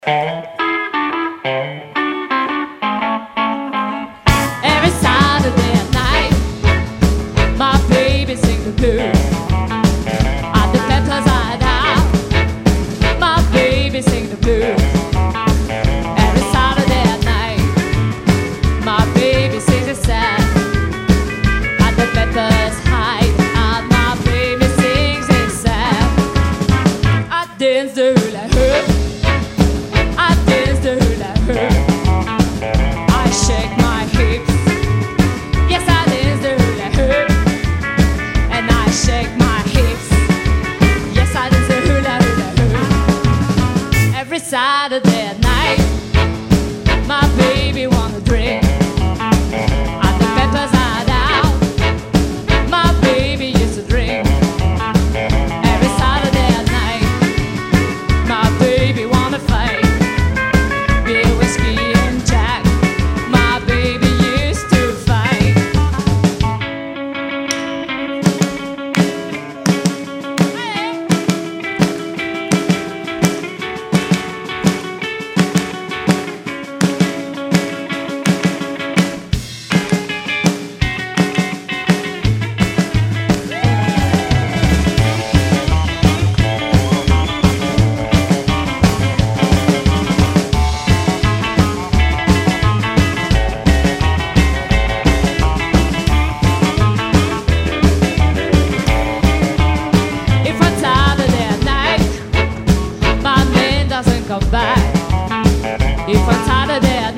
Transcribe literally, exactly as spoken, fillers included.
Every Saturday at night, my baby sing the blues. At the Better Side Out, my baby sing the blues. Every Saturday at night, my baby sings it sad. At the Better Side Out, my baby sings it sad. I dance the hula hoop. I dance the hula hoop. I shake my hips. Yes, I dance the hula hoop. And I shake my hips. Yes, I dance the hula hula hoop. Every Saturday at night, my baby wanna drink. At the Better Side Out, my baby used to drink. Every Saturday at night, my baby wanna fight. Beer, whiskey, and Jack, my baby used to fight. If on Saturday at night, my man doesn't come back. If on Saturday at